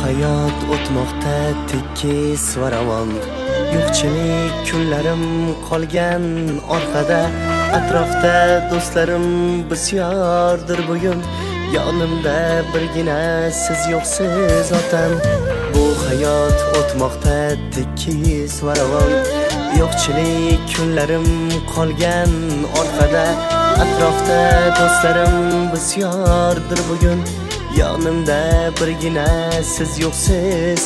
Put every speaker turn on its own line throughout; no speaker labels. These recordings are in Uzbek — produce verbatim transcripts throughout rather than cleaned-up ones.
hayot o'tmoqda tekis va ravon. Yo'qchilik kunlarim qolgan orqada. Atrofda do'stlarim bisyordir bugun. Yonimda birgina siz yo'qsiz otam. Bu hayot o'tmoqda tekis va ravon. Yo'qchilik kunlarim qolgan orqada. Atrofda do'stlarim bisyordir bugun. Yonimda birgina siz yo'qsiz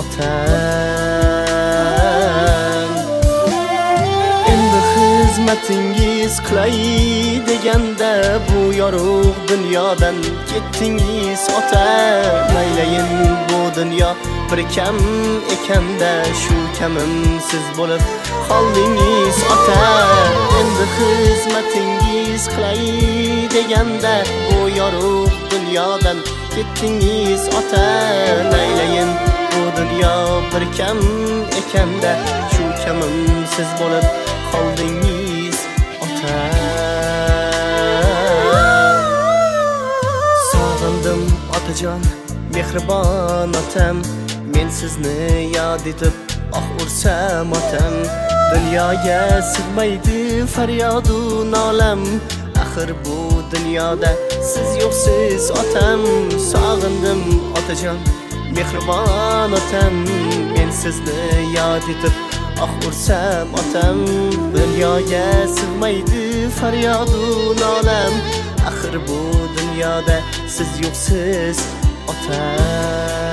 otam. Endi xizmatingiz qilay deganda bu yorug' dunyodan ketdingiz ota. Maylayin bu dunyo bir kam ekanda, shu kamim siz bo'lib qoldingiz ota. Endi xizmatingiz qilay deganda bu yorug' dunyodan ketdingiz ota. Maylayin bu dunyo bir kam ekanda, shu kamim siz bo'lib qoldingiz ota. Sog'indim otajon, mehribon otam. Men sizni yod etib oh ursam otam. Dunyoga sig'maydi faryodu nolam. Axir bu dunyoda siz yo'qsiz otam. Sog'indim otajon, mehribon otam. Men sizni yod etib oh ursam otam. Dunyoga sig'maydi faryodu nolam. Axir bu dunyoda siz yo'qsiz otam.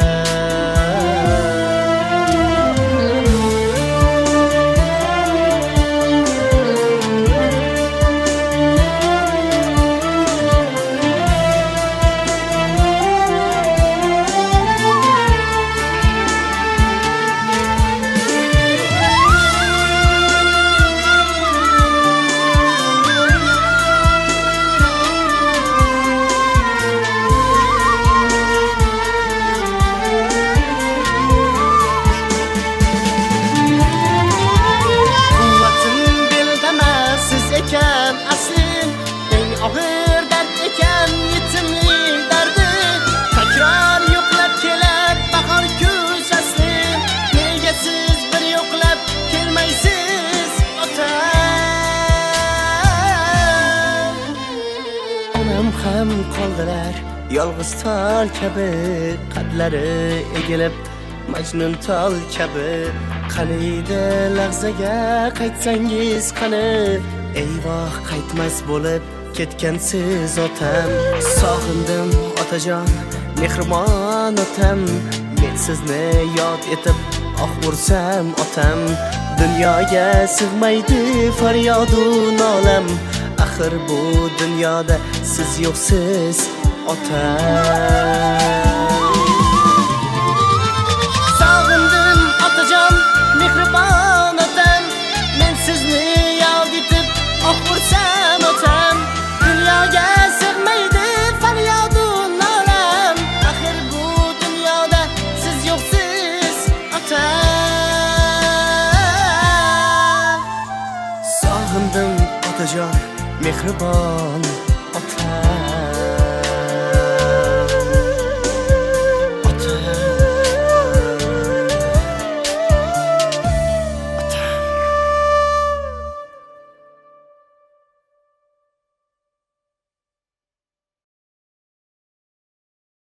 Ham qoldilar yolg'iz tol kabi, qadlari egilib majnun tol kabi. Qaniydi lahzaga qaytsangiz qani, eyvoh qaytmas bo'lib ketgansiz otam. Sog'indim otajon, mehribon otam. Men sizni yod etib oh ursam otam. Dunyoga sig'maydi faryodu nolam. Axir bu dunyoda siz yo'qsiz otam. Sog'indim otajon, mehribon otam. Men sizni yod etib oh ursam otam. Dunyoga sig'maydi faryodu nolam. Axir bu dunyoda siz yo'qsiz otam. Sog'indim otajon, mehribon